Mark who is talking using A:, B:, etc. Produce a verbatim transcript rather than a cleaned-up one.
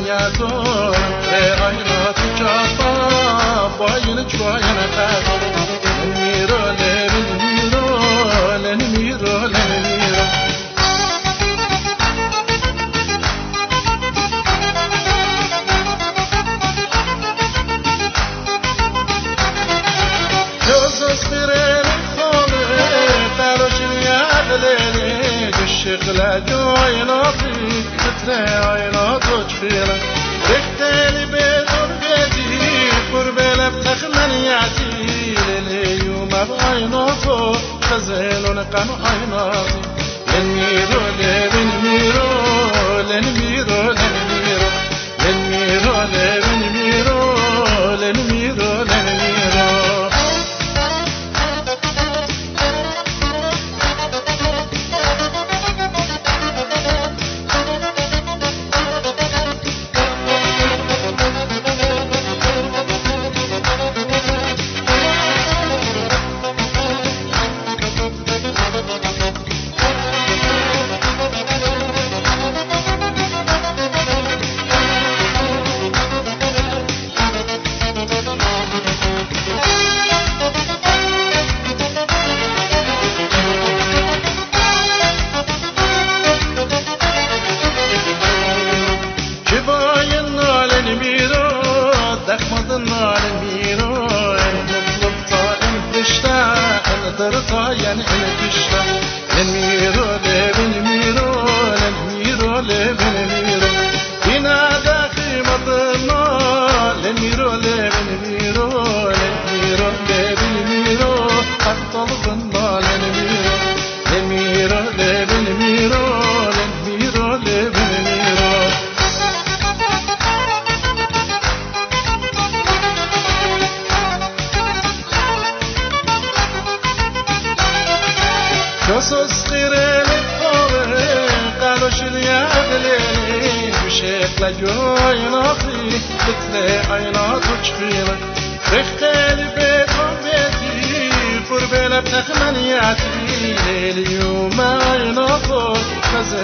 A: يعدون عينات جافا باين جواين قاد نميرو لنميرو لنميرو لنميرو جوزس خيرين خالي تاروش الياد ليلي الشغلة جوايناتي تتلي عينات وجفيرة ركتالي بيدور بيتي قربالة بتخمنياتي ليلي يوم بعيناتو خزيلون قام عيناتي لنميرو لنميرو لنميرو لنميرو لنميرو لنميرو لنميرو لنميرو طاين الكشة لنميرو لبنميرو لنميرو لبنميرو بنا داخل مطنا لنميرو لبنميرو لنميرو لبنميرو أطلبنا لنميرو لنميرو لبنميرو لنميرو لبنميرو جوزس خيرين خالي قالوش الياد ليلي بشكل جوايناتي تتلي عينات وجفيرة رختالي بيتهم بيتي قربالة بتخمنياتي ليلي يوم عيناتو